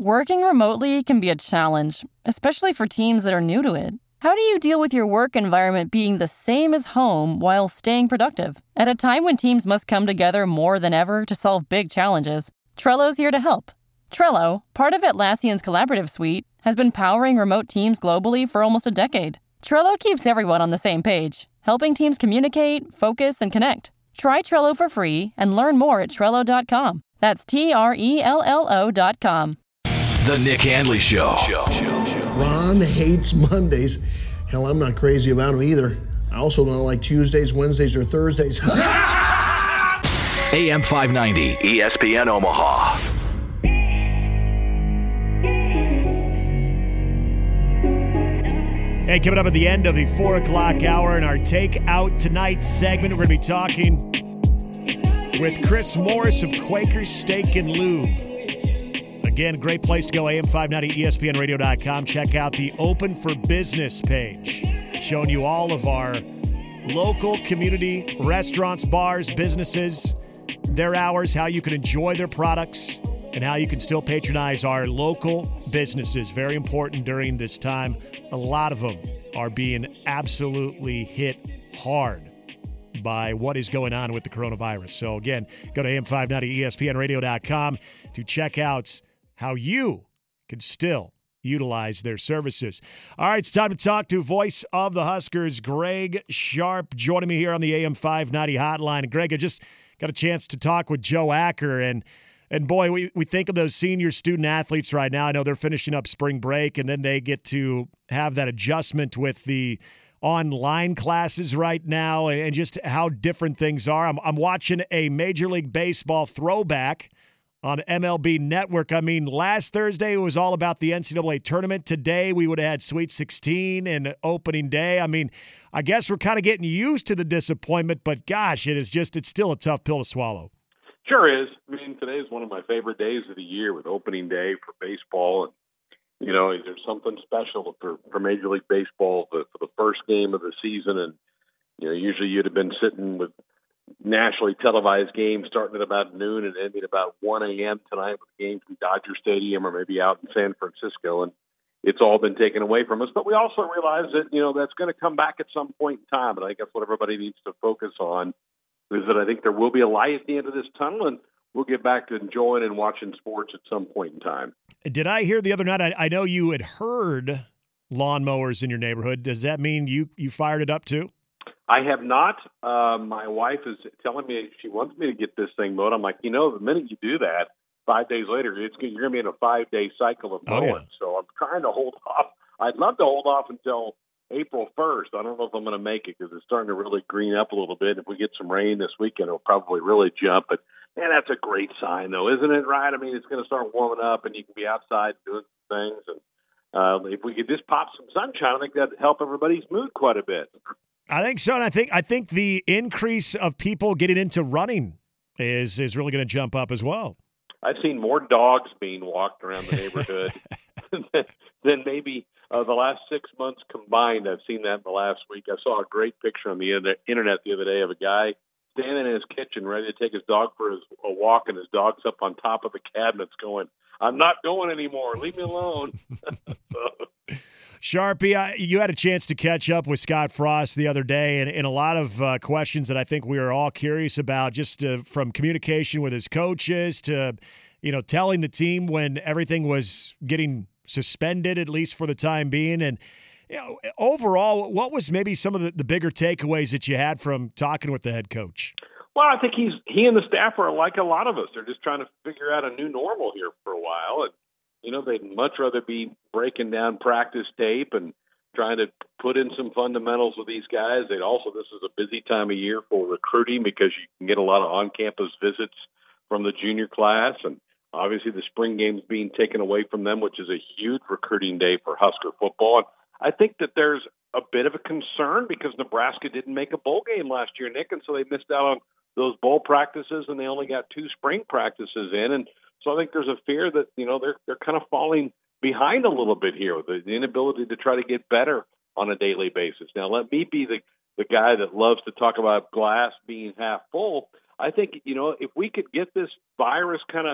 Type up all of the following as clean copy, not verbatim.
Working remotely can be a challenge, especially for teams that are new to it. How do you deal with your work environment being the same as home while staying productive? At a time when teams must come together more than ever to solve big challenges, Trello's here to help. Trello, part of Atlassian's collaborative suite, has been powering remote teams globally for almost a decade. Trello keeps everyone on the same page, helping teams communicate, focus, and connect. Try Trello for free and learn more at Trello.com. That's TRELLO.com. The Nick Handley Show. Ron hates Mondays. Hell, I'm not crazy about them either. I also don't like Tuesdays, Wednesdays, or Thursdays. AM 590, ESPN Omaha. Hey, coming up at the end of the 4 o'clock hour in our Take Out Tonight segment, we're going to be talking with Chris Morris of Quaker Steak and Lube. Again, great place to go, AM590, ESPNradio.com. Check out the Open for Business page, showing you all of our local community restaurants, bars, businesses, their hours, how you can enjoy their products, and how you can still patronize our local businesses. Very important during this time. A lot of them are being absolutely hit hard by what is going on with the coronavirus. So, again, go to AM590, ESPNradio.com to check out how you can still utilize their services. All right, it's time to talk to voice of the Huskers, Greg Sharp, joining me here on the AM590 hotline. And Greg, I just got a chance to talk with Joe Acker, and boy, we think of those senior student athletes right now. I know they're finishing up spring break, and then they get to have that adjustment with the online classes right now and just how different things are. I'm watching a Major League Baseball throwback on MLB Network. I mean, last Thursday it was all about the NCAA tournament. Today we would have had Sweet 16 and opening day. I mean, I guess we're kind of getting used to the disappointment, but gosh, it's still a tough pill to swallow. Sure is. I mean, today is one of my favorite days of the year with opening day for baseball. And, you know, there's something special for Major League Baseball for the first game of the season. And, you know, usually you'd have been sitting with nationally televised games starting at about noon and ending about 1 a.m. tonight with a game from Dodger Stadium or maybe out in San Francisco. And it's all been taken away from us. But we also realize that, you know, that's going to come back at some point in time. And I guess what everybody needs to focus on is that I think there will be a light at the end of this tunnel, and we'll get back to enjoying and watching sports at some point in time. Did I hear the other night, I know you had heard lawnmowers in your neighborhood. Does that mean you fired it up too? I have not. My wife is telling me she wants me to get this thing mowed. I'm like, you know, the minute you do that, 5 days later, you're going to be in a 5-day cycle of mowing. Oh, yeah. So I'm trying to hold off. I'd love to hold off until April 1st. I don't know if I'm going to make it because it's starting to really green up a little bit. If we get some rain this weekend, it'll probably really jump. But, man, that's a great sign, though, isn't it, right? I mean, it's going to start warming up, and you can be outside doing some things. And if we could just pop some sunshine, I think that'd help everybody's mood quite a bit. I think so, and I think the increase of people getting into running is really going to jump up as well. I've seen more dogs being walked around the neighborhood than maybe the last 6 months combined. I've seen that in the last week. I saw a great picture on the internet the other day of a guy standing in his kitchen ready to take his dog for a walk, and his dog's up on top of the cabinets going, "I'm not going anymore. Leave me alone." Sharpie, you had a chance to catch up with Scott Frost the other day, and a lot of questions that I think we are all curious about, just from communication with his coaches to, you know, telling the team when everything was getting suspended, at least for the time being. And, you know, overall, what was maybe some of the bigger takeaways that you had from talking with the head coach? Well, I think he and the staff are like a lot of us. They're just trying to figure out a new normal here for a while. And, you know, they'd much rather be breaking down practice tape and trying to put in some fundamentals with these guys. This is a busy time of year for recruiting because you can get a lot of on-campus visits from the junior class. And obviously the spring game's being taken away from them, which is a huge recruiting day for Husker football. And I think that there's a bit of a concern because Nebraska didn't make a bowl game last year, Nick, and so they missed out on those bowl practices, and they only got 2 spring practices in. And so I think there's a fear that, you know, they're kind of falling behind a little bit here with the inability to try to get better on a daily basis. Now, let me be the guy that loves to talk about glass being half full. I think, you know, if we could get this virus kind of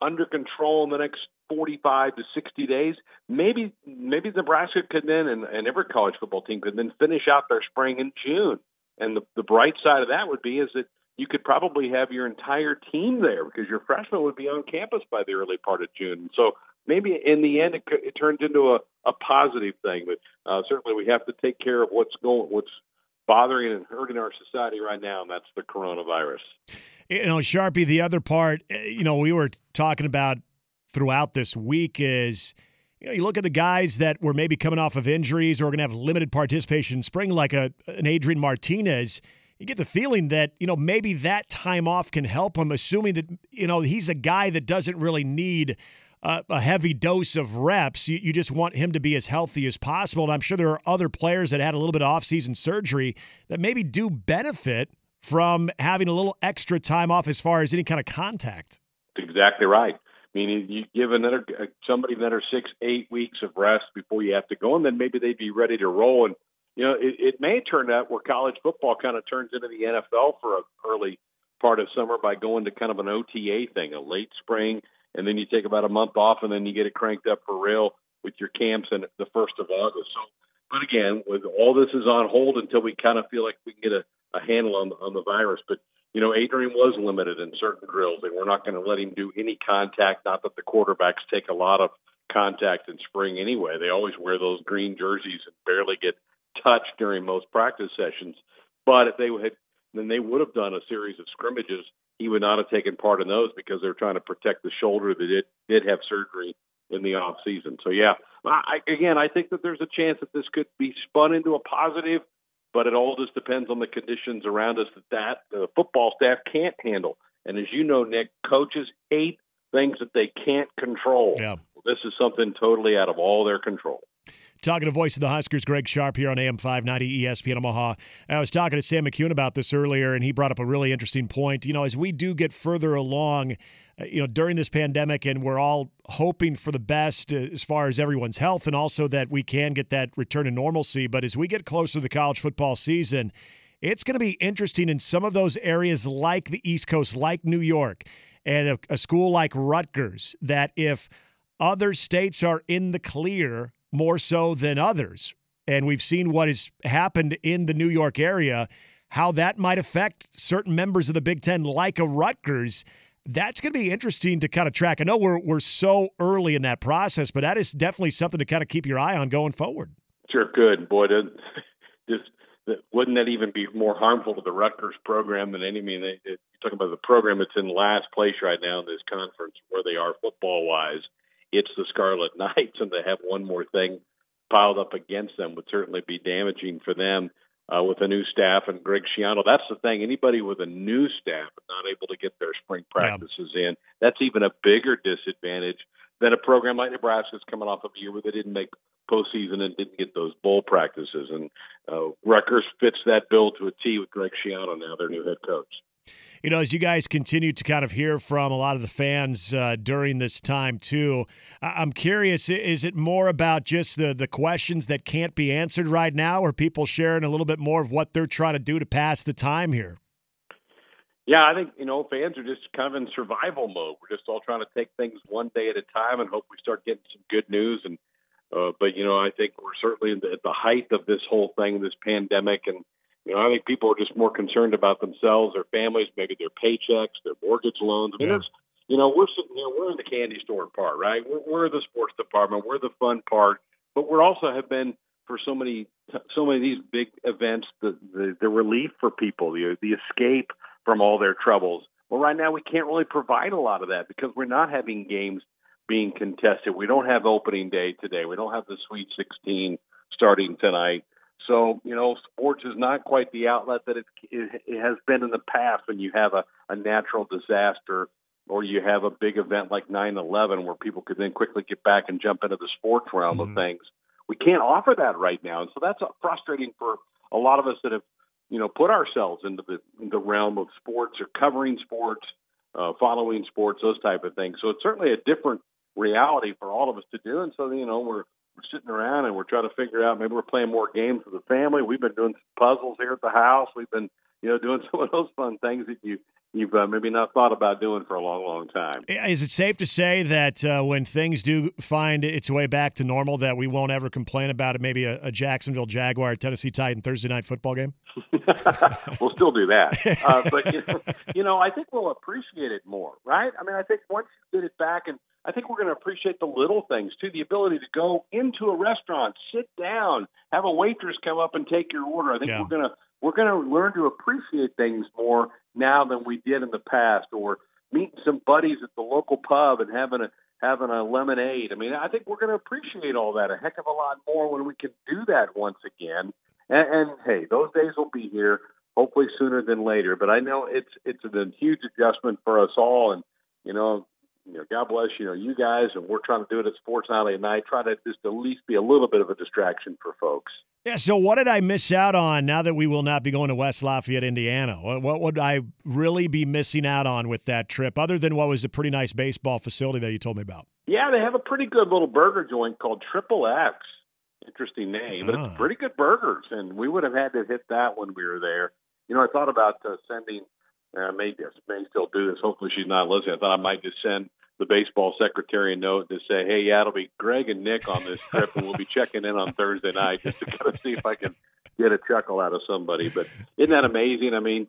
under control in the next 45 to 60 days, maybe Nebraska could then, and every college football team could then finish out their spring in June. And the bright side of that would be is that you could probably have your entire team there because your freshmen would be on campus by the early part of June. So maybe in the end it turns into a positive thing. But certainly we have to take care of what's bothering and hurting our society right now, and that's the coronavirus. Sharpie, the other part, we were talking about throughout this week is, you look at the guys that were maybe coming off of injuries or going to have limited participation in spring, like an Adrian Martinez. You get the feeling that, maybe that time off can help him, assuming that, he's a guy that doesn't really need a heavy dose of reps. You just want him to be as healthy as possible. And I'm sure there are other players that had a little bit of off-season surgery that maybe do benefit from having a little extra time off as far as any kind of contact. Exactly right. I mean, you give somebody another 6-8 weeks of rest before you have to go, and then maybe they'd be ready to roll. And, it may turn out where college football kind of turns into the NFL for an early part of summer by going to kind of an OTA thing, a late spring, and then you take about a month off, and then you get it cranked up for real with your camps in the 1st of August. So, but again, with all this is on hold until we kind of feel like we can get a handle on the virus. But, Adrian was limited in certain drills, and we're not going to let him do any contact, not that the quarterbacks take a lot of contact in spring anyway. They always wear those green jerseys and barely get touched during most practice sessions. But if they would have done a series of scrimmages. He would not have taken part in those because they're trying to protect the shoulder that did have surgery in the off season. So yeah, I think that there's a chance that this could be spun into a positive, but it all just depends on the conditions around us that the football staff can't handle. And as you know, Nick, coaches hate things that they can't control. Yeah. Well, this is something totally out of all their control. Talking to Voice of the Huskers, Greg Sharp here on AM 590 ESPN Omaha. I was talking to Sam McCune about this earlier, and he brought up a really interesting point. As we do get further along, during this pandemic, and we're all hoping for the best as far as everyone's health and also that we can get that return to normalcy. But as we get closer to the college football season, it's going to be interesting in some of those areas like the East Coast, like New York, and a school like Rutgers, that if other states are in the clear more so than others, and we've seen what has happened in the New York area, how that might affect certain members of the Big Ten like a Rutgers. That's going to be interesting to kind of track. I know we're so early in that process, but that is definitely something to kind of keep your eye on going forward. Sure could. Boy, wouldn't that even be more harmful to the Rutgers program than any? I mean, you're talking about the program that's in last place right now in this conference where they are football-wise. It's the Scarlet Knights, and to have one more thing piled up against them would certainly be damaging for them with a new staff and Greg Schiano. That's the thing. Anybody with a new staff not able to get their spring practices in, that's even a bigger disadvantage than a program like Nebraska's coming off of a year where they didn't make postseason and didn't get those bowl practices. And Rutgers fits that bill to a T with Greg Schiano now, their new head coach. As you guys continue to kind of hear from a lot of the fans during this time, too, I'm curious, is it more about just the questions that can't be answered right now, or people sharing a little bit more of what they're trying to do to pass the time here? Yeah, I think, fans are just kind of in survival mode. We're just all trying to take things one day at a time and hope we start getting some good news. And but I think we're certainly at the height of this whole thing, this pandemic, and I think people are just more concerned about themselves, their families, maybe their paychecks, their mortgage loans. I mean, we're sitting here, we're in the candy store part, right? We're the sports department, we're the fun part, but we're also have been for so many of these big events, the relief for people, the escape from all their troubles. Well, right now we can't really provide a lot of that because we're not having games being contested. We don't have opening day today. We don't have the Sweet 16 starting tonight. So, sports is not quite the outlet that it has been in the past when you have a natural disaster or you have a big event like 9/11 where people could then quickly get back and jump into the sports realm of things. We can't offer that right now. And so that's frustrating for a lot of us that have, put ourselves into the realm of sports or covering sports, following sports, those type of things. So it's certainly a different reality for all of us to do. And so, we're sitting around and we're trying to figure out, maybe we're playing more games with the family. We've been doing some puzzles here at the house. We've been, doing some of those fun things that you you've maybe not thought about doing for a long, long time. Is it safe to say that when things do find its way back to normal, that we won't ever complain about it? Maybe a Jacksonville Jaguar, Tennessee Titan Thursday night football game. We'll still do that, but I think we'll appreciate it more, right? I mean, I think once you get it back, and I think we're going to appreciate the little things too. The ability to go into a restaurant, sit down, have a waitress come up and take your order. I think we're going to learn to appreciate things more now than we did in the past, or meeting some buddies at the local pub and having a lemonade. I mean, I think we're going to appreciate all that a heck of a lot more when we can do that once again. And hey, those days will be here, hopefully sooner than later. But I know it's a huge adjustment for us all, and God bless you guys, and we're trying to do it at Sports Nightly at night. Try to just at least be a little bit of a distraction for folks. Yeah, so what did I miss out on now that we will not be going to West Lafayette, Indiana? What would I really be missing out on with that trip, other than what was a pretty nice baseball facility that you told me about? Yeah, they have a pretty good little burger joint called Triple X. Interesting name, but it's pretty good burgers, and we would have had to hit that when we were there. I thought about sending, may still do this. Hopefully she's not listening. I thought I might just send the baseball secretary a note to say, hey, yeah, it'll be Greg and Nick on this trip, and we'll be checking in on Thursday night just to kind of see if I can get a chuckle out of somebody. But isn't that amazing? I mean,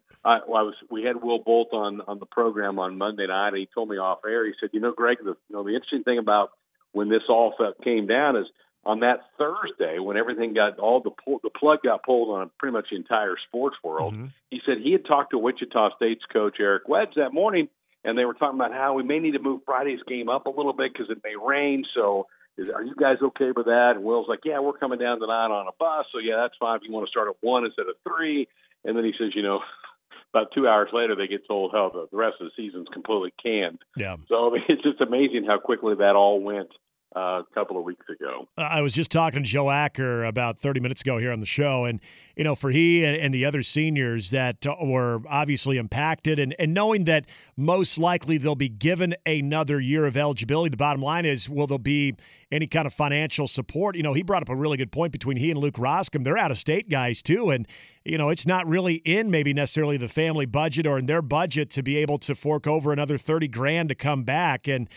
we had Will Bolt on the program on Monday night, and he told me off air. He said, Greg, the interesting thing about when this all came down is on that Thursday, when everything got the plug got pulled on pretty much the entire sports world. Mm-hmm. He said he had talked to Wichita State's coach Eric Webbs that morning, and they were talking about how we may need to move Friday's game up a little bit because it may rain. So are you guys okay with that? And Will's like, yeah, we're coming down tonight on a bus. So, yeah, that's fine if you want to start at 1 instead of 3. And then he says, about 2 hours later, they get told how the rest of the season's completely canned. Yeah. So it's just amazing how quickly that all went a couple of weeks ago. I was just talking to Joe Acker about 30 minutes ago here on the show, and for he and the other seniors that were obviously impacted, and knowing that most likely they'll be given another year of eligibility, the bottom line is, will there be any kind of financial support? He brought up a really good point between he and Luke Roscom. They're out-of-state guys too, and it's not really in maybe necessarily the family budget or in their budget to be able to fork over another $30,000 to come back. And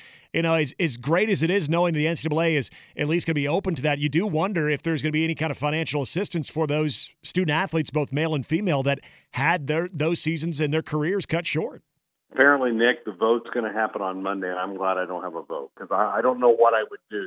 as great as it is knowing the NCAA is at least going to be open to that, you do wonder if there's going to be any kind of financial assistance for those student athletes, both male and female, that had those seasons and their careers cut short. Apparently, Nick, the vote's going to happen on Monday. I'm glad I don't have a vote because I don't know what I would do.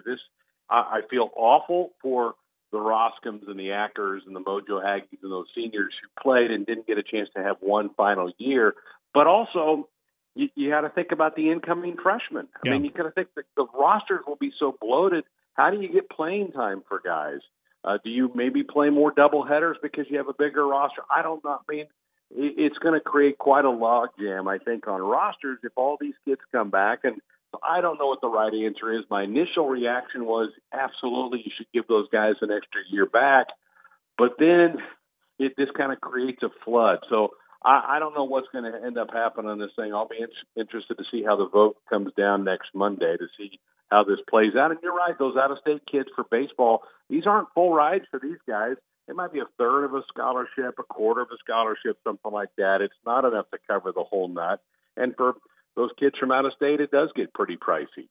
I feel awful for the Roscoms and the Ackers and the Mojo Aggies and those seniors who played and didn't get a chance to have one final year. But also, you got to think about the incoming freshmen. I mean, you got to think that the rosters will be so bloated. How do you get playing time for guys? Do you maybe play more doubleheaders because you have a bigger roster? I don't know. I mean, it's going to create quite a logjam, I think, on rosters if all these kids come back. And I don't know what the right answer is. My initial reaction was absolutely you should give those guys an extra year back. But then it just kind of creates a flood. So I don't know what's going to end up happening on this thing. I'll be interested to see how the vote comes down next Monday to see how this plays out. And you're right, those out-of-state kids for baseball, these aren't full rides for these guys. It might be a third of a scholarship, a quarter of a scholarship, something like that. It's not enough to cover the whole nut. And for those kids from out of state, it does get pretty pricey.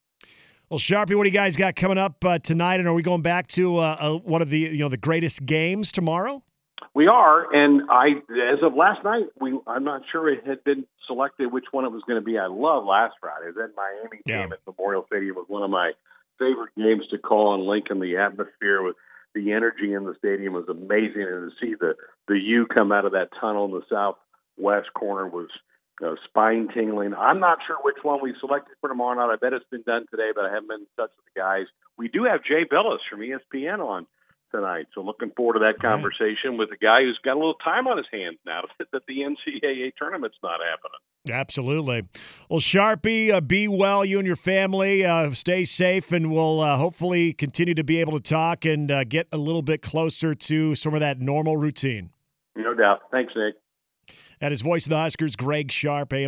Well, Sharpie, what do you guys got coming up tonight? And are we going back to one of the greatest games tomorrow? We are, and as of last night, I'm not sure it had been selected which one it was going to be. I love last Friday. That Miami game at Memorial Stadium was one of my favorite games to call on Lincoln. The atmosphere with the energy in the stadium was amazing, and to see the U come out of that tunnel in the southwest corner was spine-tingling. I'm not sure which one we selected for tomorrow night. I bet it's been done today, but I haven't been in touch with the guys. We do have Jay Billis from ESPN on tonight, so looking forward to that conversation with a guy who's got a little time on his hands now that the NCAA tournament's not happening. Absolutely. Well, Sharpie, be well, you and your family. Stay safe, and we'll hopefully continue to be able to talk and get a little bit closer to some of that normal routine. No doubt. Thanks, Nick. That is voice of the Huskers, Greg Sharp, AM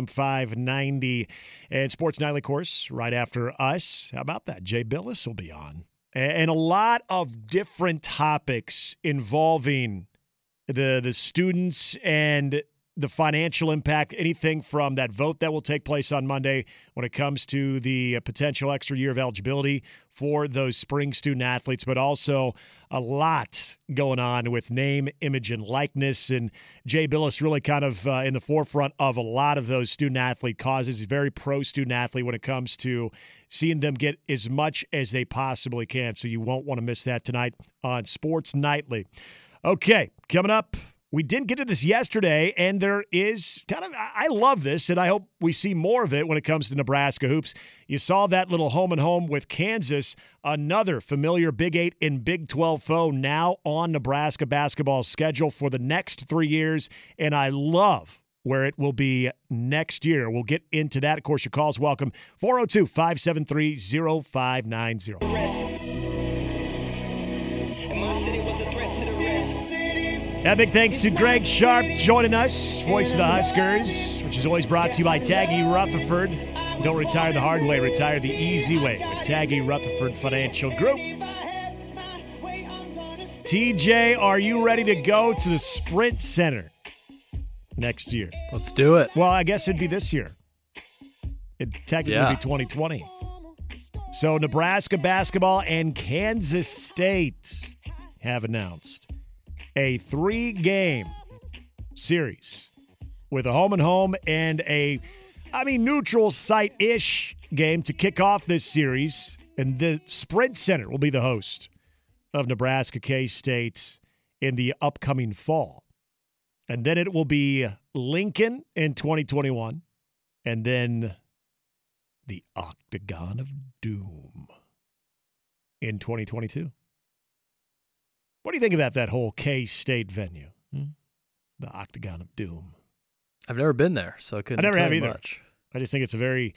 590, and Sports Nightly, of course, right after us. How about that? Jay Billis will be on. And a lot of different topics involving the students and the financial impact, anything from that vote that will take place on Monday when it comes to the potential extra year of eligibility for those spring student athletes, but also a lot going on with name, image, and likeness. And Jay Billis really kind of in the forefront of a lot of those student athlete causes. He's very pro-student athlete when it comes to seeing them get as much as they possibly can. So you won't want to miss that tonight on Sports Nightly. Okay, coming up. We didn't get to this yesterday, and there is I love this, and I hope we see more of it when it comes to Nebraska hoops. You saw that little home-and-home with Kansas, another familiar Big 8 and Big 12 foe now on Nebraska basketball's schedule for the next 3 years, and I love where it will be next year. We'll get into that. Of course, your calls welcome, 402-573-0590. And my city was a threat to the rest. A big thanks to Greg Sharp joining us, voice of the Huskers, which is always brought to you by Taggy Rutherford. Don't retire the hard way, retire the easy way with Taggy Rutherford Financial Group. TJ, are you ready to go to the Sprint Center next year? Let's do it. Well, I guess it'd be this year. It'd technically be 2020. So Nebraska basketball and Kansas State have announced a 3-game series with a home-and-home and a, neutral site-ish game to kick off this series. And the Sprint Center will be the host of Nebraska K-State in the upcoming fall. And then it will be Lincoln in 2021. And then the Octagon of Doom in 2022. What do you think about that whole K-State venue? The Octagon of Doom. I've never been there, so I couldn't never tell have you either. much. I just think it's a very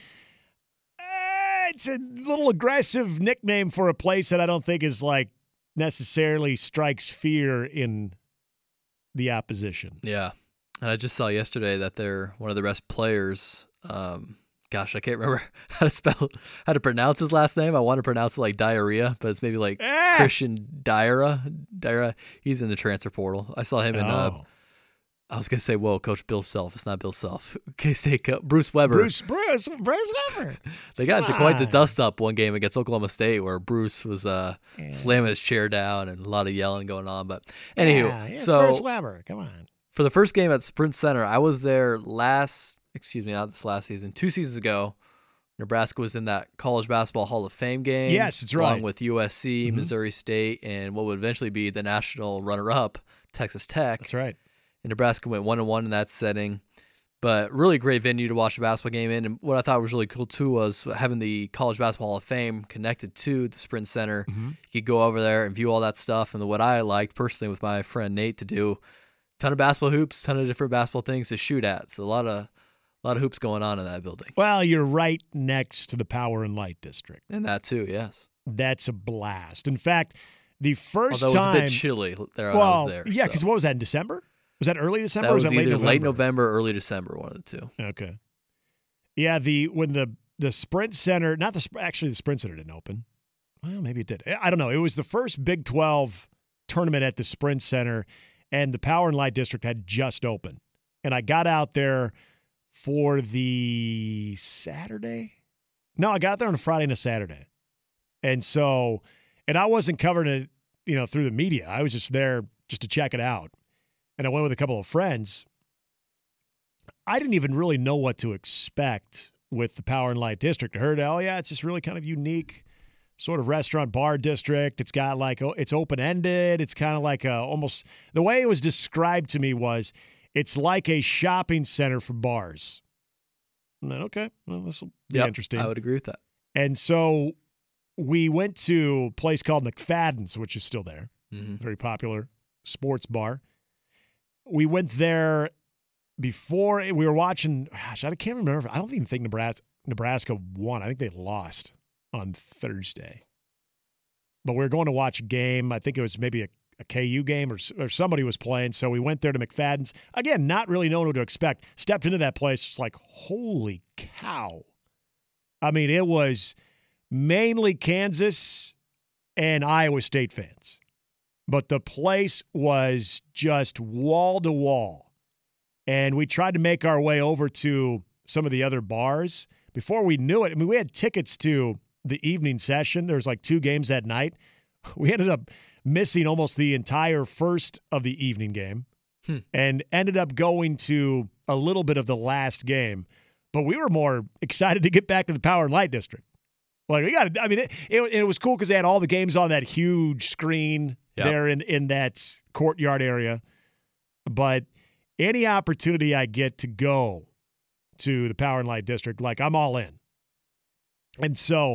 it's a little aggressive nickname for a place that I don't think is necessarily strikes fear in the opposition. Yeah. And I just saw yesterday that they're one of the best players. Gosh, I can't remember how to pronounce his last name. I want to pronounce it like diarrhea, but it's maybe like Christian Diarra. He's in the transfer portal. I saw him in, I was going to say, Coach Bill Self. It's not Bill Self. K-State Bruce Weber. Bruce Weber. They got into quite the dust-up one game against Oklahoma State where Bruce was slamming his chair down and a lot of yelling going on. But anywho, so Bruce Weber, come on. For the first game at Sprint Center, I was there not this last season, 2 seasons ago. Nebraska was in that College Basketball Hall of Fame game. Yes, that's right. Along with USC, Missouri State, and what would eventually be the national runner-up, Texas Tech. That's right. And Nebraska went 1-1 in that setting. But really great venue to watch a basketball game in. And what I thought was really cool, too, was having the College Basketball Hall of Fame connected to the Sprint Center. You could go over there and view all that stuff. And what I liked personally with my friend Nate to do, ton of basketball hoops, ton of different basketball things to shoot at. So a lot of hoops going on in that building. Well, you're right next to the Power and Light District. And that too, yes. That's a blast. In fact, the first Although time... it was a bit chilly there when I was there. Yeah, because what was that, in December? Was that early December That or was was that either late November or early December, one of the two. Okay. Yeah, when the Sprint Center... Actually, the Sprint Center didn't open. Well, maybe it did. I don't know. It was the first Big 12 tournament at the Sprint Center, and the Power and Light District had just opened. And I got out there for the Saturday? No, I got there on a Friday and a Saturday. And I wasn't covering it, through the media. I was just there just to check it out. And I went with a couple of friends. I didn't even really know what to expect with the Power and Light District. I heard, it's this really kind of unique sort of restaurant bar district. It's got it's open-ended. It's kind of like almost, the way it was described to me was, it's like a shopping center for bars. And then, okay, well, this will be interesting. I would agree with that. And so we went to a place called McFadden's, which is still there. Very popular sports bar. We went there before we were watching. Gosh, I can't remember. I don't even think Nebraska won. I think they lost on Thursday. But we were going to watch a game. I think it was maybe a KU game or somebody was playing. So we went there to McFadden's. Again, not really knowing what to expect. Stepped into that place. It's like, holy cow. I mean, it was mainly Kansas and Iowa State fans. But the place was just wall to wall. and we tried to make our way over to some of the other bars. Before we knew it, I mean, we had tickets to the evening session. There was like 2 games that night. We ended up missing almost the entire first of the evening game and ended up going to a little bit of the last game. But we were more excited to get back to the Power and Light District. Like, we got, I mean, it was cool because they had all the games on that huge screen there in that courtyard area. But any opportunity I get to go to the Power and Light District, like, I'm all in. And so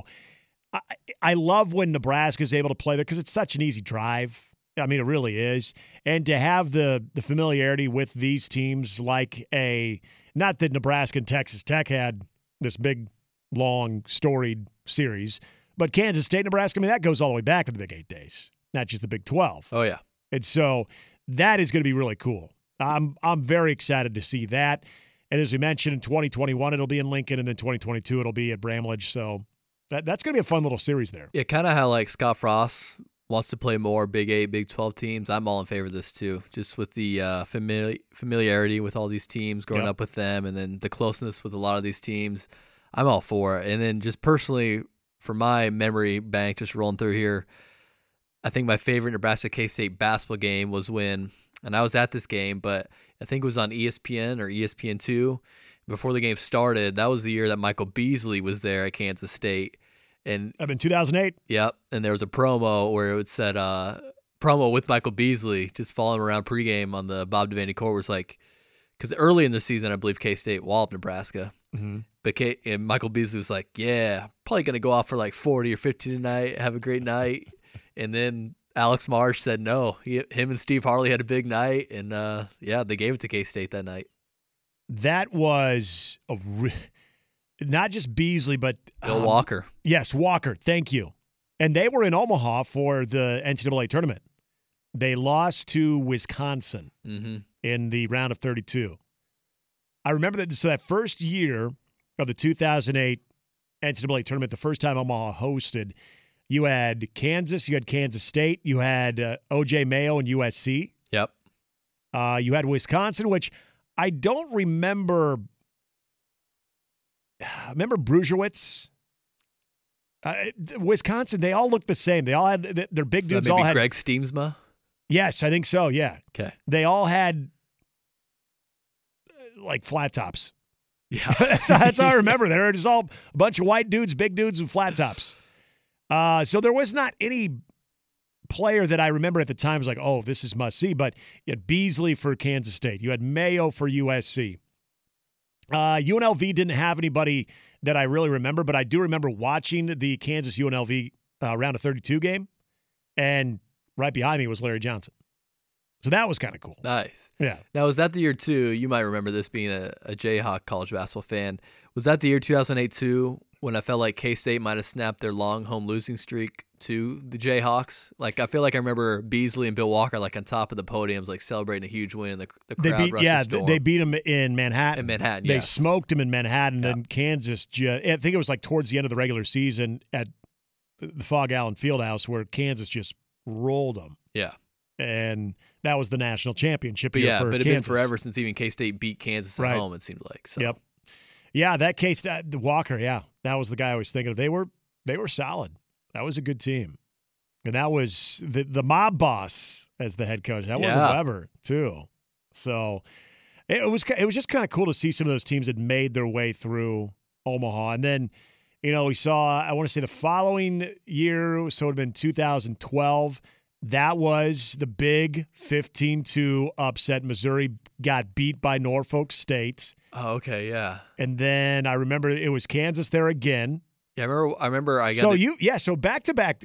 I love when Nebraska's able to play there because it's such an easy drive. I mean, it really is. And to have the familiarity with these teams, like not that Nebraska and Texas Tech had this big, long, storied series, but Kansas State, Nebraska, I mean, that goes all the way back to the Big 8 days, not just the Big 12. Oh, yeah. And so that is going to be really cool. I'm very excited to see that. And as we mentioned, in 2021, it'll be in Lincoln, and then 2022, it'll be at Bramlage. So that's going to be a fun little series there. Yeah, kind of how like Scott Frost wants to play more Big 8, Big 12 teams. I'm all in favor of this too, just with the familiarity with all these teams, growing up with them, and then the closeness with a lot of these teams. I'm all for it. And then just personally, for my memory bank, just rolling through here, I think my favorite Nebraska K-State basketball game was when, and I was at this game, but I think it was on ESPN or ESPN2. Before the game started, that was the year that Michael Beasley was there at Kansas State. And I've been 2008. Yep. And there was a promo where it said promo with Michael Beasley, just following him around pregame on the Bob Devaney court, was like, because early in the season, I believe K-State walloped Nebraska. Mm-hmm. But and Michael Beasley was like, yeah, probably going to go off for like 40 or 50 tonight, have a great night. And then Alex Marsh said no. Him and Steve Harley had a big night, and they gave it to K-State that night. That was not just Beasley, but Bill Walker. Yes, Walker. Thank you. And they were in Omaha for the NCAA tournament. They lost to Wisconsin in the round of 32. I remember that. So that first year of the 2008 NCAA tournament, the first time Omaha hosted, you had Kansas, you had Kansas State, you had O.J. Mayo and USC. Yep. You had Wisconsin, which I don't remember. Remember Brusiewicz? Wisconsin, they all looked the same. They all had their big dudes. Maybe all had Greg Steemsma? Yes, I think so. Yeah. Okay. They all had like flat tops. Yeah. that's how I remember. They were just all a bunch of white dudes, big dudes with flat tops. So there was not any player that I remember at the time was like, oh, this is must see. But you had Beasley for Kansas State. You had Mayo for USC. UNLV didn't have anybody that I really remember, but I do remember watching the Kansas UNLV round of 32 game, and right behind me was Larry Johnson. So that was kind of cool. Nice. Yeah. Now, was that the year, too? You might remember this being a Jayhawk college basketball fan. Was that the year 2008, too, when I felt like K-State might have snapped their long home losing streak to the Jayhawks? Like, I feel like I remember Beasley and Bill Walker, like, on top of the podiums, like, celebrating a huge win, and the crowd rushed the storm. They beat them in Manhattan. In Manhattan, They smoked them in Manhattan, and Kansas, I think it was like towards the end of the regular season at the Fog Allen Fieldhouse where Kansas just rolled them. Yeah. And that was the national championship year for Kansas. But it had been forever since even K-State beat Kansas at home, it seemed like. So. Yep. Yeah, that K-State, Walker, that was the guy I was thinking of. They were solid. That was a good team. And that was the mob boss as the head coach. That wasn't Weber, too. So it was just kind of cool to see some of those teams that made their way through Omaha. And then, we saw, I want to say the following year, so it would have been 2012, that was the big 15-2 upset. Missouri got beat by Norfolk State. Oh, okay, yeah. And then I remember it was Kansas there again. Yeah, I remember. I got so back-to-back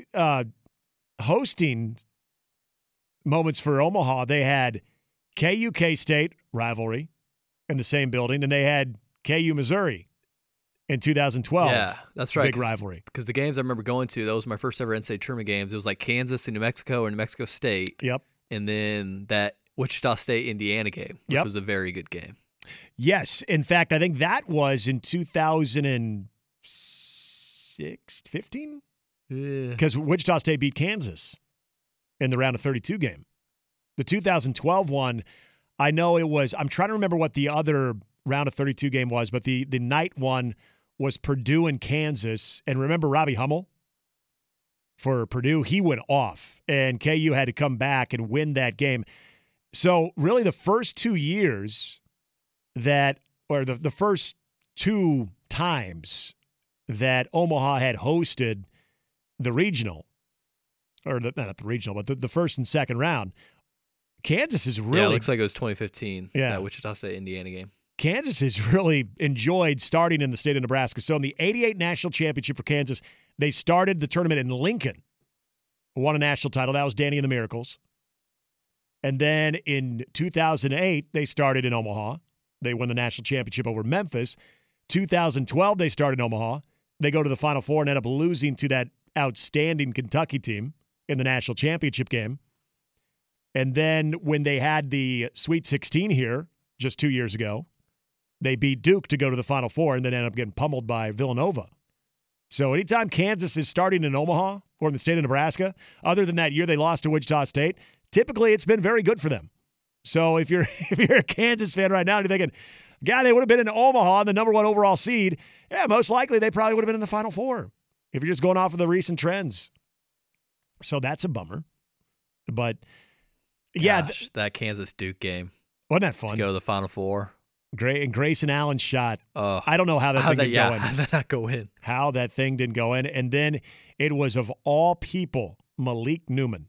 hosting moments for Omaha. They had KU K-State rivalry in the same building, and they had KU Missouri in 2012. Yeah, that's right. Big rivalry. Because the games I remember going to, that was my first ever NCAA tournament games. It was like Kansas and New Mexico, or New Mexico State. Yep. And then that Wichita State-Indiana game, which was a very good game. Yes. In fact, I think that was in 2006, 15? Because Wichita State beat Kansas in the round of 32 game. The 2012 one, I know it was. I'm trying to remember what the other round of 32 game was, but the night one was Purdue and Kansas. And remember Robbie Hummel for Purdue? He went off, and KU had to come back and win that game. So really, the first 2 years the first 2 times that Omaha had hosted the regional, or not the regional, but the first and second round, Kansas is really. Yeah, it looks like it was 2015. Yeah. That Wichita State Indiana game. Kansas has really enjoyed starting in the state of Nebraska. So in the '88 national championship for Kansas, they started the tournament in Lincoln, won a national title. That was Danny and the Miracles. And then in 2008, they started in Omaha. They won the national championship over Memphis. 2012, they started in Omaha. They go to the Final Four and end up losing to that outstanding Kentucky team in the national championship game. And then when they had the Sweet 16 here just 2 years ago, they beat Duke to go to the Final Four and then end up getting pummeled by Villanova. So anytime Kansas is starting in Omaha or in the state of Nebraska, other than that year they lost to Wichita State, typically it's been very good for them. So if you're a Kansas fan right now and you're thinking, God, they would have been in Omaha, the number 1 overall seed, yeah, most likely they probably would have been in the Final Four if you're just going off of the recent trends. So that's a bummer. But, yeah. Gosh, that Kansas-Duke game. Wasn't that fun? To go to the Final Four. And Grayson Allen shot. I don't know how that thing didn't go in. How did that not go in? How that thing didn't go in. And then it was, of all people, Malik Newman.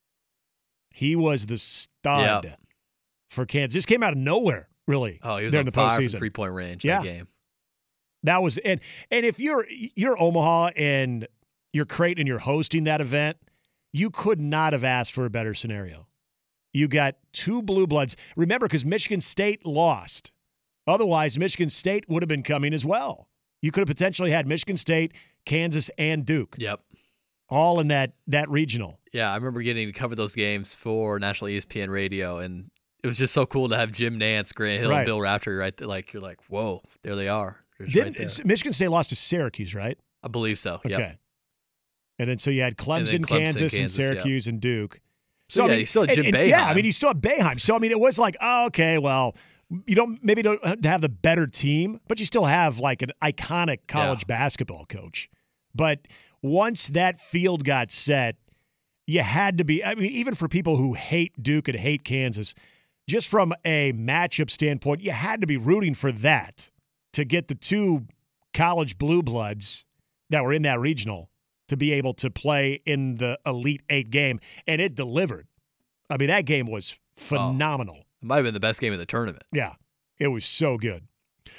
He was the stud for Kansas. Just came out of nowhere, really. Oh, he was there on in the fire postseason. from three-point range that game. That was and if you're Omaha and you're Creighton and you're hosting that event, you could not have asked for a better scenario. You got 2 blue bloods. Remember, because Michigan State lost. Otherwise, Michigan State would have been coming as well. You could have potentially had Michigan State, Kansas, and Duke. Yep. All in that regional. Yeah, I remember getting to cover those games for National ESPN Radio, and it was just so cool to have Jim Nance, Grant Hill, and Bill Raftery right there. Like, you're like, whoa, there they are. Michigan State lost to Syracuse, right? I believe so. Okay. Yep. And then so you had Clemson, Kansas, and Syracuse, and Duke. So I mean, you still had Jim Boeheim. Yeah, I mean, you still had Boeheim. So, I mean, it was like, oh, okay, well, you don't have the better team, but you still have like an iconic college basketball coach. But once that field got set, you had to be, I mean, even for people who hate Duke and hate Kansas, just from a matchup standpoint, you had to be rooting for that to get the 2 college blue bloods that were in that regional to be able to play in the Elite 8 game, and it delivered. I mean, that game was phenomenal. It might have been the best game of the tournament. Yeah, it was so good.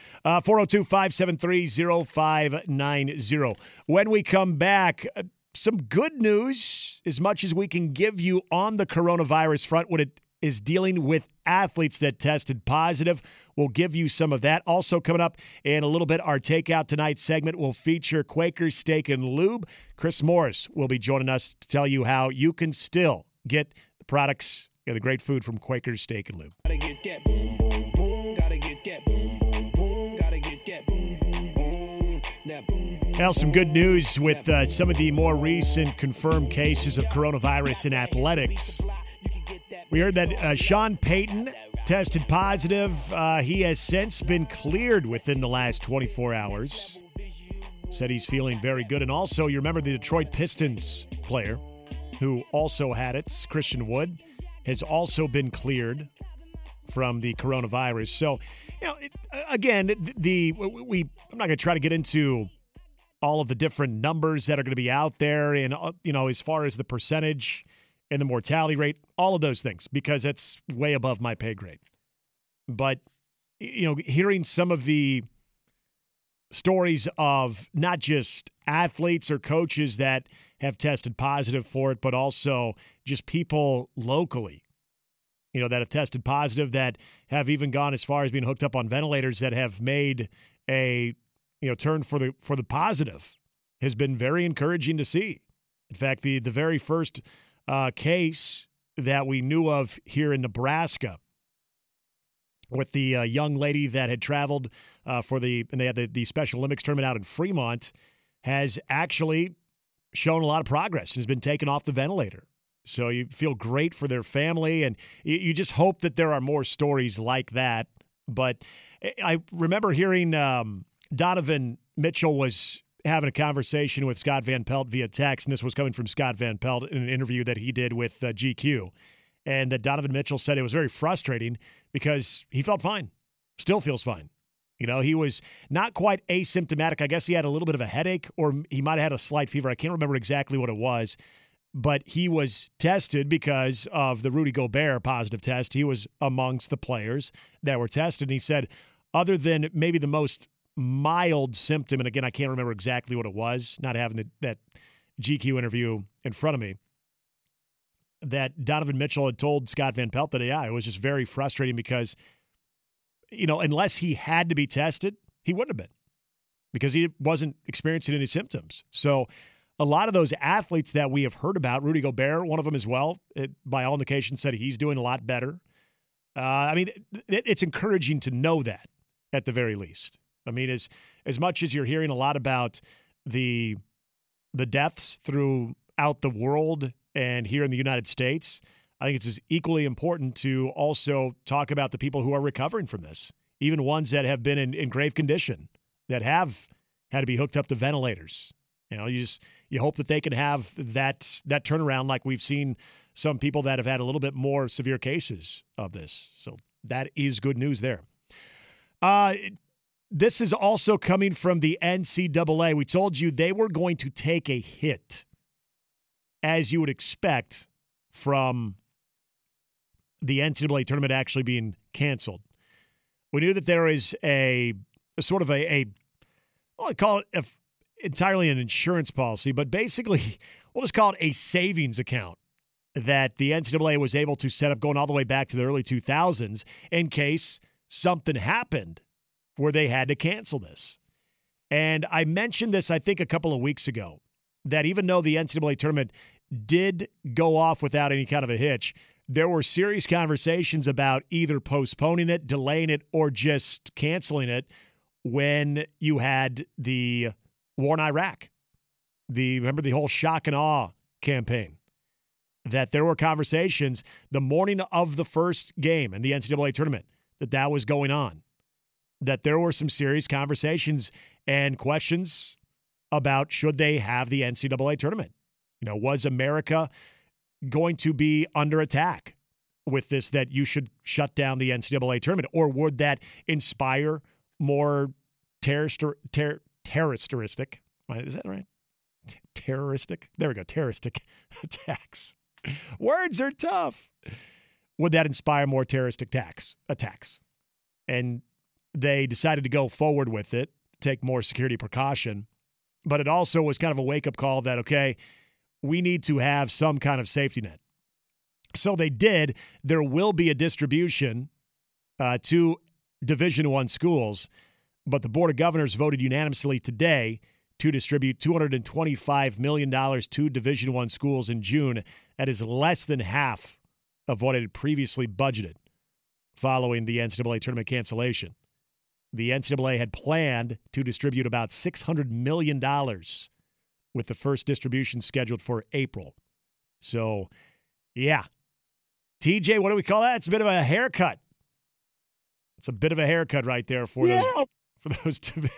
402-573-0590. When we come back, some good news, as much as we can give you on the coronavirus front when it is dealing with athletes that tested positive. We'll give you some of that. Also coming up in a little bit, our Takeout Tonight segment will feature Quaker Steak and Lube. Chris Morris will be joining us to tell you how you can still get the products and the great food from Quaker Steak and Lube. Gotta get that boom, boom, boom. Gotta get that boom, boom, boom. Gotta get that boom, boom, boom. That boom, boom. Now, some good news with some of the more recent confirmed cases of coronavirus in athletics. We heard that Sean Payton tested positive. He has since been cleared within the last 24 hours. Said he's feeling very good. And also, you remember the Detroit Pistons player who also had it, Christian Wood, has also been cleared from the coronavirus. So, you know, again, I'm not going to try to get into all of the different numbers that are going to be out there and, you know, as far as the percentage and the mortality rate, all of those things, because that's way above my pay grade. But, you know, hearing some of the stories of not just athletes or coaches that have tested positive for it, but also just people locally, you know, that have tested positive, that have even gone as far as being hooked up on ventilators, that have made a, you know, turn for the positive, has been very encouraging to see. In fact, the very first case that we knew of here in Nebraska with the young lady that had traveled and they had the Special Olympics tournament out in Fremont, has actually shown a lot of progress and has been taken off the ventilator. So you feel great for their family, and you just hope that there are more stories like that. But I remember hearing Donovan Mitchell was having a conversation with Scott Van Pelt via text, and this was coming from Scott Van Pelt in an interview that he did with GQ, and that Donovan Mitchell said it was very frustrating because he felt fine, still feels fine. He was not quite asymptomatic. I guess he had a little bit of a headache, or he might have had a slight fever. I can't remember exactly what it was, but he was tested because of the Rudy Gobert positive test. He was amongst the players that were tested. And he said, other than maybe the most mild symptom, and again, I can't remember exactly what it was, not having that GQ interview in front of me, that Donovan Mitchell had told Scott Van Pelt that, it was just very frustrating because unless he had to be tested, he wouldn't have been because he wasn't experiencing any symptoms. So a lot of those athletes that we have heard about, Rudy Gobert, one of them as well, by all indications said he's doing a lot better. It's encouraging to know that at the very least. As much as you're hearing a lot about the deaths throughout the world and here in the United States, I think it's as equally important to also talk about the people who are recovering from this, even ones that have been in grave condition, that have had to be hooked up to ventilators. You hope that they can have that turnaround like we've seen some people that have had a little bit more severe cases of this. So that is good news there. This is also coming from the NCAA. We told you they were going to take a hit, as you would expect from the NCAA tournament actually being canceled. We knew that there is a sort of I call it entirely an insurance policy, but basically we'll just call it a savings account that the NCAA was able to set up going all the way back to the early 2000s in case something happened where they had to cancel this. And I mentioned this, I think, a couple of weeks ago, that even though the NCAA tournament did go off without any kind of a hitch, there were serious conversations about either postponing it, delaying it, or just canceling it when you had the war in Iraq. Remember the whole shock and awe campaign? That there were conversations the morning of the first game in the NCAA tournament that was going on. That there were some serious conversations and questions about should they have the NCAA tournament. Was America going to be under attack with this, that you should shut down the NCAA tournament? Or would that inspire more terroristic, is that right? Terroristic? There we go, terroristic attacks. Words are tough. Would that inspire more terroristic attacks? And they decided to go forward with it, take more security precaution. But it also was kind of a wake-up call that, okay, we need to have some kind of safety net. So they did. There will be a distribution to Division I schools, but the Board of Governors voted unanimously today to distribute $225 million to Division I schools in June. That is less than half of what it had previously budgeted following the NCAA tournament cancellation. The NCAA had planned to distribute about $600 million with the first distribution scheduled for April. So, yeah. TJ, what do we call that? It's a bit of a haircut. It's a bit of a haircut right there for those two.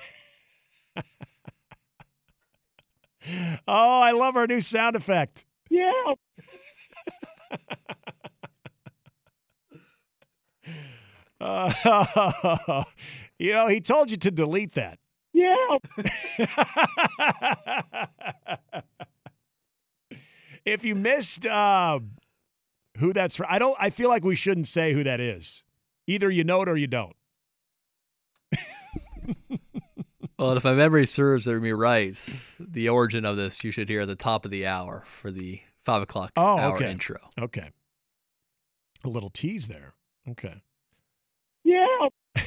Oh, I love our new sound effect. Yeah. He told you to delete that. Yeah. If you missed who that's for, I feel like we shouldn't say who that is. Either you know it or you don't. Well, if my memory serves me right, the origin of this you should hear at the top of the hour for the 5 o'clock hour intro. Okay. A little tease there. Okay. Yeah.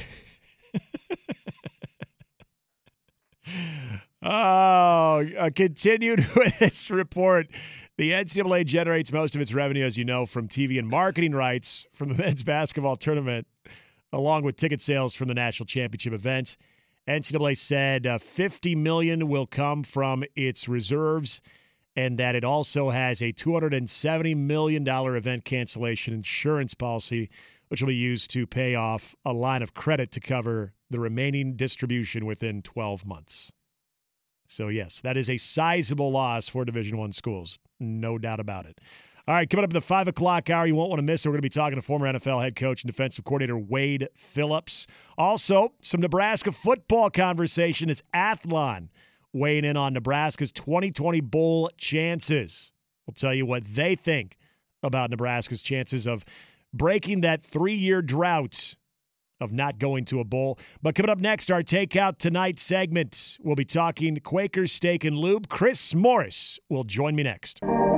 Continued with this report. The NCAA generates most of its revenue, as you know, from TV and marketing rights from the men's basketball tournament, along with ticket sales from the national championship events. NCAA said $50 million will come from its reserves and that it also has a $270 million event cancellation insurance policy, which will be used to pay off a line of credit to cover the remaining distribution within 12 months. So, yes, that is a sizable loss for Division I schools. No doubt about it. All right, coming up in the 5 o'clock hour, you won't want to miss it. We're going to be talking to former NFL head coach and defensive coordinator Wade Phillips. Also, some Nebraska football conversation as Athlon weighing in on Nebraska's 2020 bowl chances. We'll tell you what they think about Nebraska's chances of breaking that 3-year drought of not going to a bowl. But coming up next, our Takeout Tonight segment. We'll be talking Quaker Steak and Lube. Chris Morris will join me next.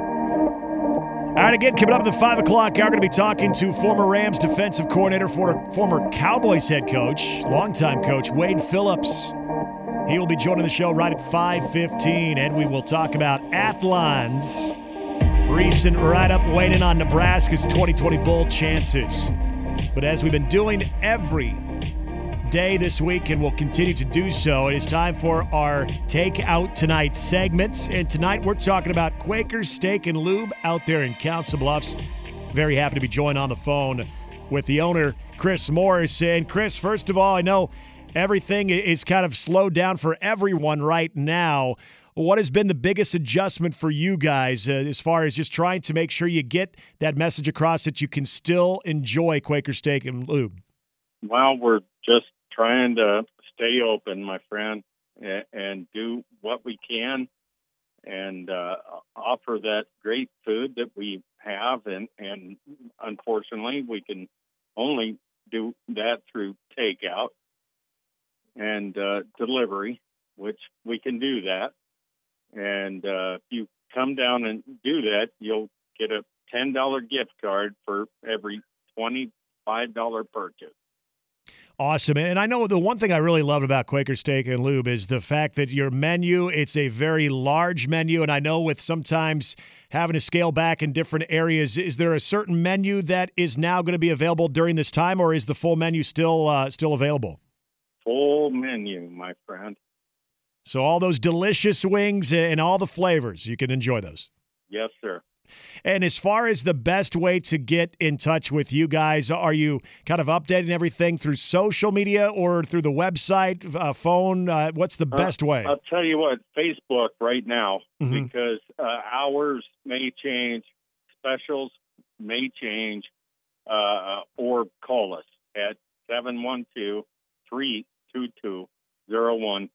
All right, again, coming up at the 5 o'clock hour, we're going to be talking to former Rams defensive coordinator, former Cowboys head coach, longtime coach, Wade Phillips. He will be joining the show right at 5:15, and we will talk about Athlon's recent write-up weighing in on Nebraska's 2020 bowl chances. But as we've been doing every day this week, and will continue to do so, it is time for our Take Out Tonight segment. And tonight we're talking about Quaker Steak and Lube out there in Council Bluffs. Very happy to be joined on the phone with the owner, Chris Morris. And Chris, first of all, I know everything is kind of slowed down for everyone right now. What has been the biggest adjustment for you guys as far as just trying to make sure you get that message across that you can still enjoy Quaker Steak and Lube? Well, we're just trying to stay open, my friend, and do what we can and offer that great food that we have. And unfortunately, we can only do that through takeout and delivery, which we can do that. And if you come down and do that, you'll get a $10 gift card for every $25 purchase. Awesome. And I know the one thing I really loved about Quaker Steak and Lube is the fact that your menu, it's a very large menu. And I know with sometimes having to scale back in different areas, is there a certain menu that is now going to be available during this time, or is the full menu still available? Full menu, my friend. So all those delicious wings and all the flavors, you can enjoy those. Yes, sir. And as far as the best way to get in touch with you guys, are you kind of updating everything through social media or through the website, phone? What's the best way? I'll tell you what, Facebook right now, because hours may change, specials may change, or call us at 712-322-0101.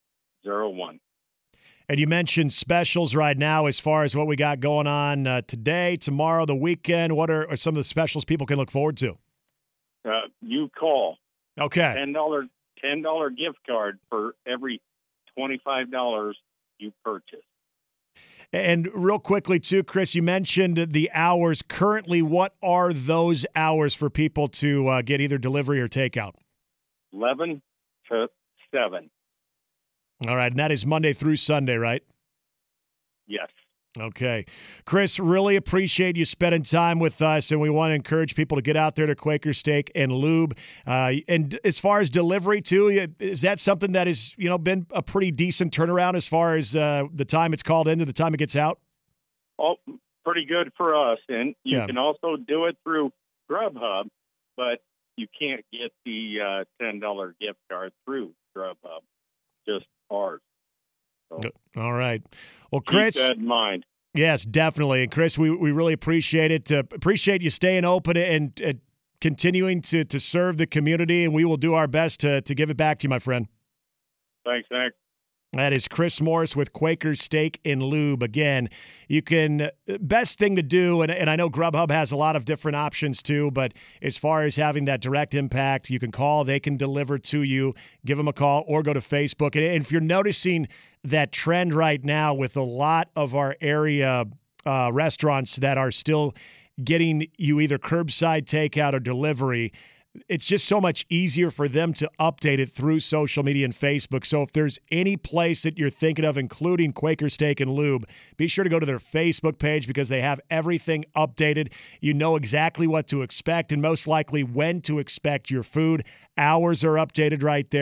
And you mentioned specials right now as far as what we got going on today, tomorrow, the weekend. What are some of the specials people can look forward to? You call. Okay. $10 gift card for every $25 you purchase. And real quickly, too, Chris, you mentioned the hours. Currently, what are those hours for people to get either delivery or takeout? 11 to 7. All right, and that is Monday through Sunday, right? Yes. Okay. Chris, really appreciate you spending time with us, and we want to encourage people to get out there to Quaker Steak and Lube. And as far as delivery, too, is that something that has been a pretty decent turnaround as far as the time it's called in to the time it gets out? Oh, pretty good for us. And you can also do it through Grubhub, but you can't get the $10 gift card through Grubhub. Just ours. So all right. Well, Chris, keep that in mind. Yes, definitely. And Chris, we really appreciate it. Appreciate you staying open and continuing to serve the community, and we will do our best to give it back to you, my friend. Thanks, Nick. That is Chris Morris with Quaker Steak and Lube. Again, you can best thing to do, and I know Grubhub has a lot of different options too, but as far as having that direct impact, you can call, they can deliver to you, give them a call, or go to Facebook. And if you're noticing that trend right now with a lot of our area restaurants that are still getting you either curbside takeout or delivery, it's just so much easier for them to update it through social media and Facebook. So if there's any place that you're thinking of, including Quaker Steak and Lube, be sure to go to their Facebook page because they have everything updated. You know exactly what to expect and most likely when to expect your food. Hours are updated right there.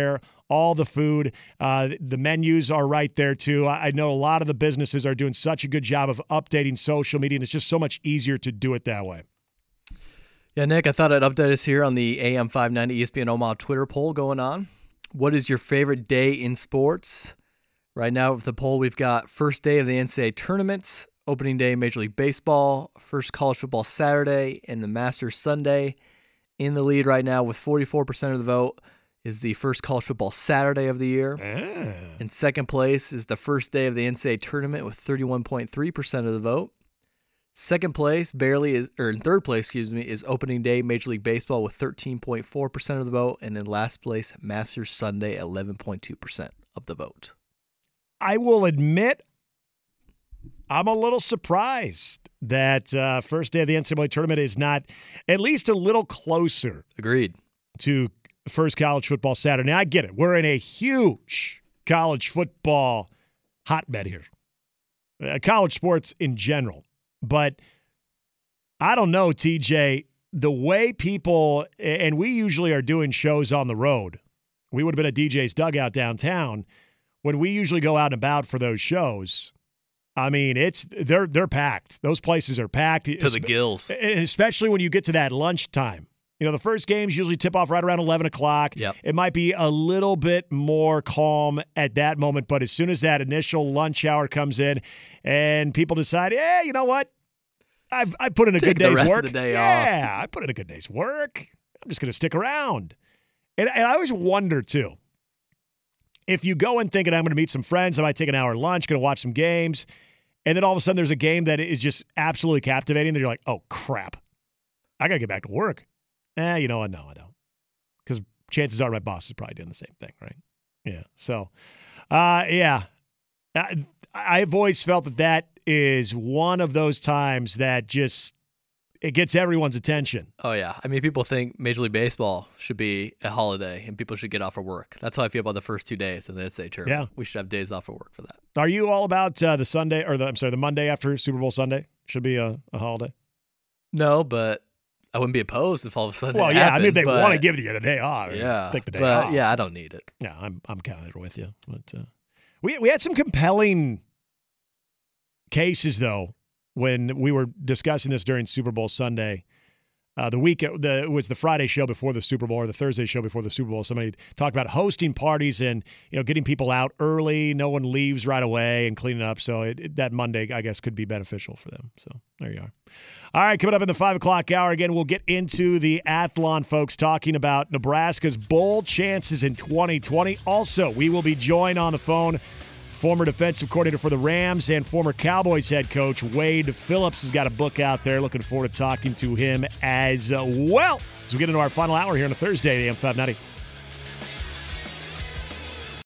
all the food. The menus are right there, too. I know a lot of the businesses are doing such a good job of updating social media, and it's just so much easier to do it that way. Yeah, Nick, I thought I'd update us here on the AM 590 ESPN Omaha Twitter poll going on. What is your favorite day in sports? Right now with the poll, we've got first day of the NCAA tournaments, opening day Major League Baseball, first college football Saturday, and the Masters Sunday. In the lead right now with 44% of the vote is the first college football Saturday of the year. In second place is the first day of the NCAA tournament with 31.3% of the vote. Second place in third place, is opening day Major League Baseball with 13.4% of the vote, and in last place, Masters Sunday, 11.2% of the vote. I will admit, I'm a little surprised that first day of the NCAA tournament is not at least a little closer. Agreed. To first college football Saturday. Now, I get it. We're in a huge college football hotbed here. College sports in general. But I don't know, TJ, the way people, and we usually are doing shows on the road. We would have been at DJ's Dugout downtown. When we usually go out and about for those shows, I mean, they're packed. Those places are packed. To the gills. And especially when you get to that lunchtime. You know, the first games usually tip off right around 11 o'clock. Yep. It might be a little bit more calm at that moment, but as soon as that initial lunch hour comes in and people decide, yeah, you know what? I've put in a good day's work. Of the day yeah, off. I put in a good day's work. I'm just going to stick around. And I always wonder, too, if you go in thinking I'm going to meet some friends, I might take an hour lunch, going to watch some games, and then all of a sudden there's a game that is just absolutely captivating, then you're like, oh, crap. I got to get back to work. You know what? No, I don't. Because chances are my boss is probably doing the same thing, right? Yeah. So, yeah. I've always felt that is one of those times that just it gets everyone's attention. Oh, yeah. I mean, people think Major League Baseball should be a holiday and people should get off of work. That's how I feel about the first 2 days of the NCAA tournament. Yeah. We should have days off of work for that. Are you all about the Monday after Super Bowl Sunday? Should be a holiday? No, but I wouldn't be opposed if all of a sudden Well, it yeah, happened, I mean, if they want to give you the day off. Yeah. Take the day but, off. yeah, I don't need it. Yeah, I'm kind of there with you. But we had some compelling cases, though, when we were discussing this during Super Bowl Sunday. It was the Friday show before the Super Bowl or the Thursday show before the Super Bowl. Somebody talked about hosting parties and getting people out early, no one leaves right away, and cleaning up. So that Monday, I guess, could be beneficial for them. So there you are. All right, coming up in the 5 o'clock hour again, we'll get into the Athlon folks talking about Nebraska's bowl chances in 2020. Also, we will be joined on the phone. Former defensive coordinator for the Rams and former Cowboys head coach Wade Phillips has got a book out there. Looking forward to talking to him as well. As we get into our final hour here on a Thursday, AM 590.